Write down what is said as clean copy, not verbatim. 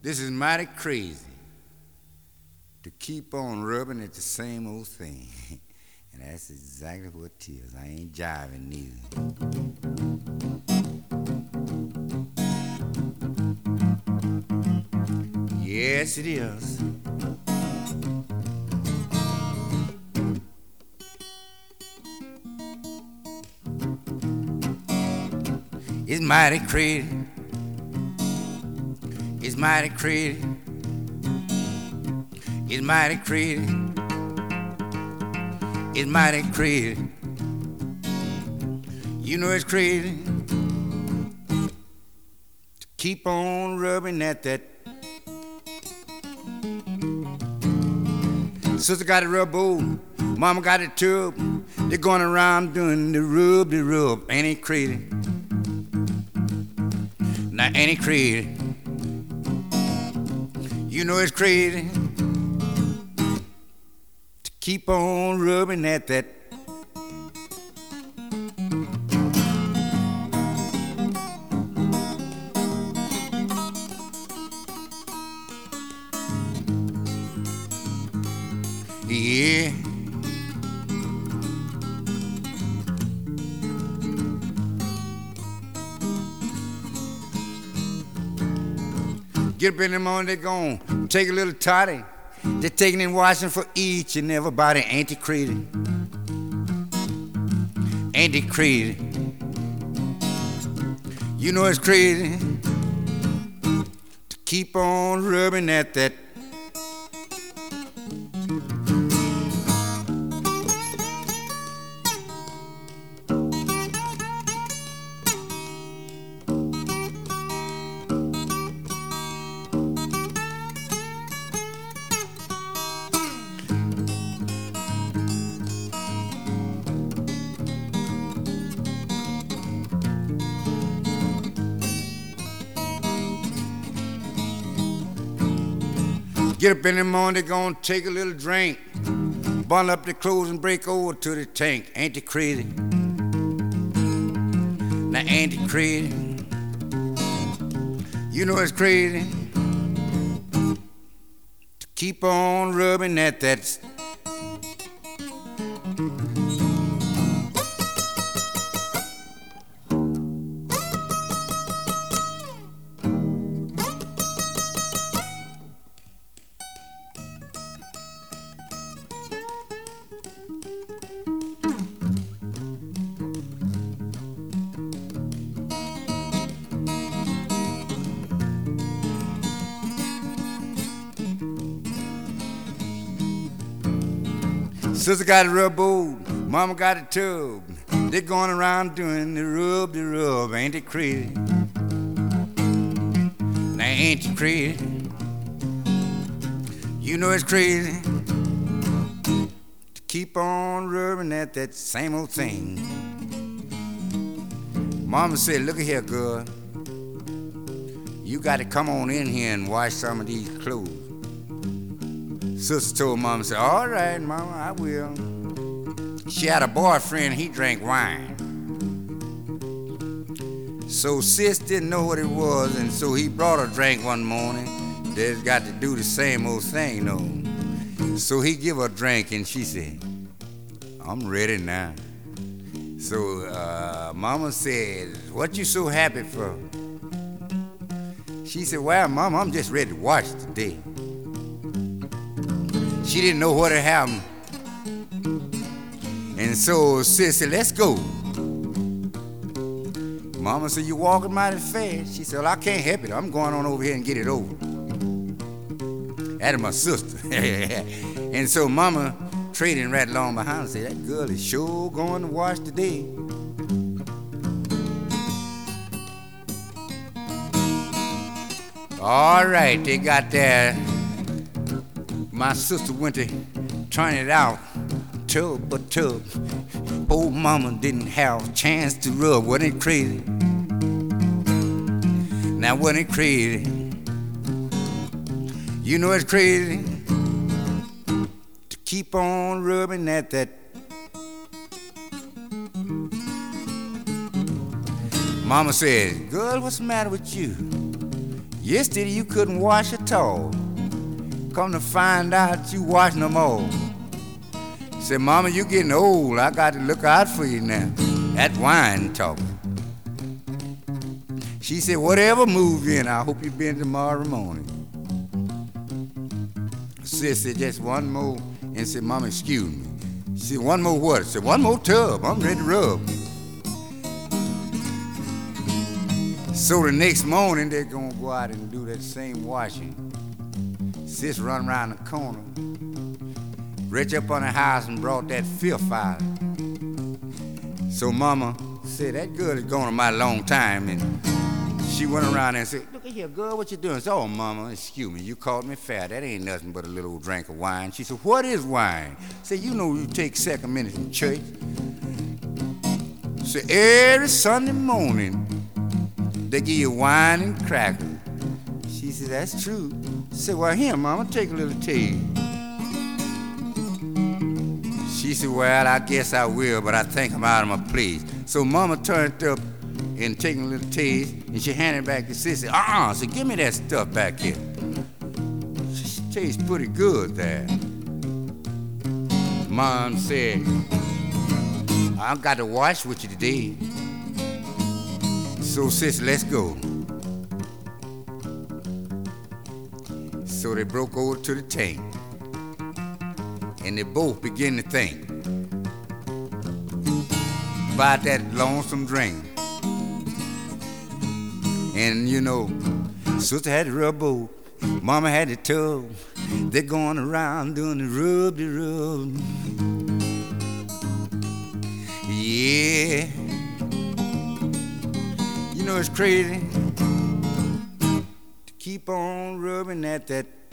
This is mighty crazy to keep on rubbing at the same old thing. And that's exactly what it is. I ain't jiving neither. Yes, it is. It's mighty crazy. It's mighty crazy. It's mighty crazy. It's mighty crazy. You know it's crazy to keep on rubbing at that. Sister got a rub old, mama got a tub. They're going around doing the rub. Ain't it crazy? Now ain't it crazy? You know it's crazy to keep on rubbing at that. Yeah. Get up in the morning, they gon' take a little toddy. They're taking in washing for each and everybody. Ain't it crazy? Ain't it crazy? You know it's crazy to keep on rubbing at that. Get up in the morning, they gonna take a little drink, bundle up their clothes and break over to the tank. Ain't it crazy? Now ain't it crazy? You know it's crazy to keep on rubbing at that. Sister got a rub old, mama got a tub. They're going around doing the rub. Ain't it crazy? Now ain't it crazy? You know it's crazy to keep on rubbing at that same old thing. Mama said, look at here, girl. You got to come on in here and wash some of these clothes. Sister told Mama, said, all right, Mama, I will. She had a boyfriend, he drank wine. So Sis didn't know what it was, and so he brought her drink one morning. They got to do the same old thing, though. So he give her a drink, and she said, I'm ready now. So Mama said, what you so happy for? She said, well, Mama, I'm just ready to wash today. She didn't know what had happened. And so Sis said, let's go. Mama said, you walking mighty fast. She said, well, I can't help it. I'm going on over here and get it over. That is my sister. And so Mama trading right along behind and said, that girl is sure going to wash today. All right, they got there. My sister went to turn it out, tub by tub. Old Mama didn't have a chance to rub. Wasn't it crazy? Now wasn't it crazy? You know it's crazy to keep on rubbing at that. Mama said, girl, what's the matter with you? Yesterday you couldn't wash at all. Come to find out you wash no more. Said, Mama, you getting old. I got to look out for you now. That wine talking. She said, whatever move you in, I hope you been tomorrow morning. Sis said, just one more. And said, Mama, excuse me. She said, one more what? I said, one more tub. I'm ready to rub. So the next morning, they're going to go out and do that same washing. Sis run around the corner, reached up on the house and brought that filth out. So Mama said, that girl is gone a mighty long time. And she went around and said, look at here, girl, what you doing? I said, oh, Mama, excuse me, you caught me fat. That ain't nothing but a little old drink of wine. She said, what is wine? I said, you know you take second minutes in church. So every Sunday morning, they give you wine and crackers. She said, that's true. I said, well, here, Mama, take a little taste. She said, well, I guess I will, but I think I'm out of my place. So Mama turned up and taking a little taste, and she handed it back to Sis. So give me that stuff back here. She tastes pretty good there. Mom said, I got to wash with you today. So Sis, let's go. So they broke over to the tank, and they both began to think about that lonesome drink. And you know, Sister had the rubber, Mama had the tub. They're going around doing the rub. Yeah. You know it's crazy to keep on rubbing at that